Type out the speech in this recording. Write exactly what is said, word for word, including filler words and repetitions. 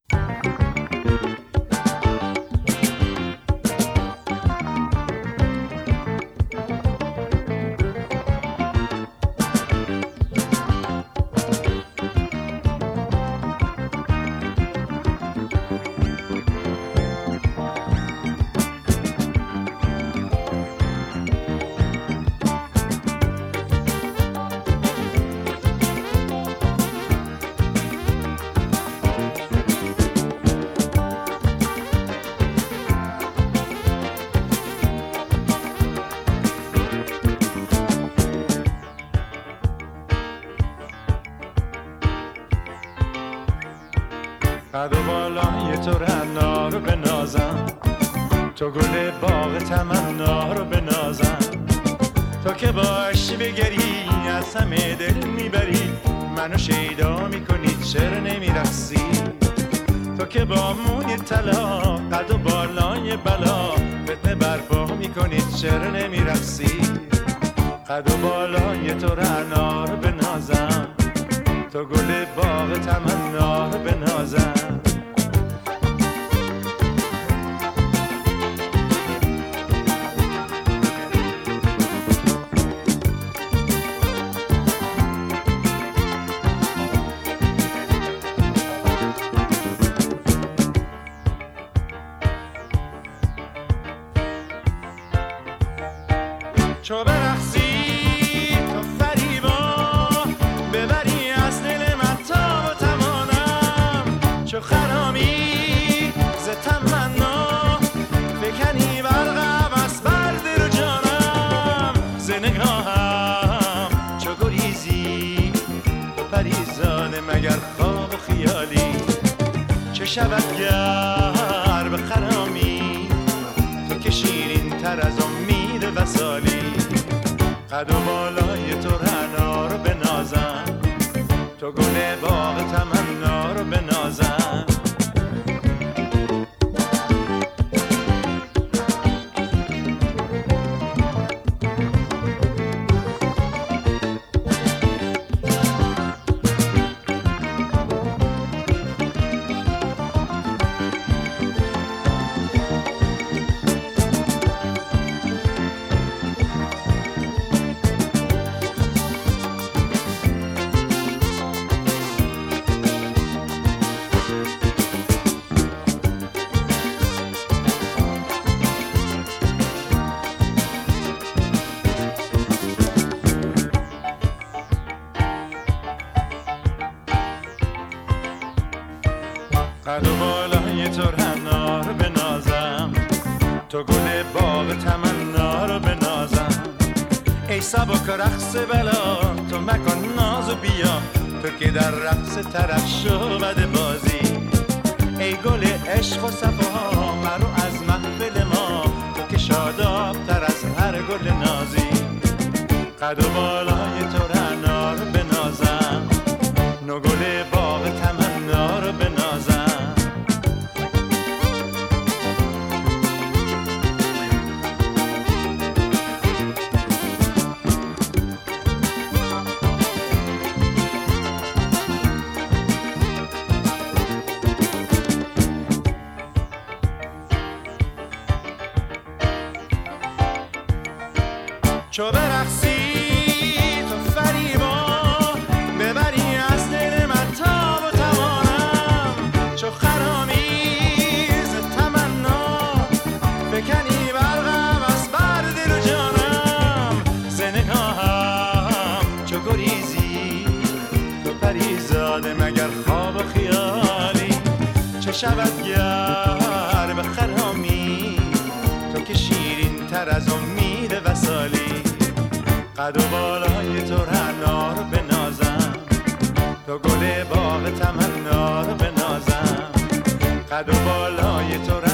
قد و بالای تو رعنا رو بنازم، تو گل باغ تمنا رو بنازم، تو که باشی بگری از همه دل میبری، منو شیدا میکنی چرا نمیرقصی؟ تو که با موی طلا قد و بالای بلا فتنه برپا میکنی چرا نمیرقصی؟ قد و بالای تو رعنا رو بنازم، تو گل باغ تمنا رو بنازم. چو برقصی تو فریبا ببری از دل من تا و توانم، چو خرامی ز تمنا فکنی برقم از بر دل و جانم، ز نگاهم چو گریزی تو پریزاده مگر خواب و خیالی، چه شود گر به خرامی تو که شیرین تر از امید وصالی. قد و بالای تو رعنا رو بنازم، تو گل باغ تمنا رو بنازم. قد و بالای تو رعنا رو بنازم، تو گل باغ تمنا رو بنازم. ای سبک رقص بلا تو مکن ناز و بیا، تو که در رقص طرف شو بد بازی. ای گل عشق و صفا مرو از محفل ما، تو که شاداب تر از هر گل نازی. قد و بالای تو رعنا رو بنازم، نو گل باغ تمنا رو بنازم. چو برقصی تو فریبا ببری از دل من تا و توانم، چو خرامی ز تمنا فکنی برقم از بر دل و جانم، ز نگاهم چو گریزی تو پریزاده مگر خواب و خیالی، چه شود گر به خرامی تو که شیرین تر از امید وصالی. قد و بالای تو رعنا رو بنازم، تو گل باغ تمنا رو بنازم. قد و بالای تو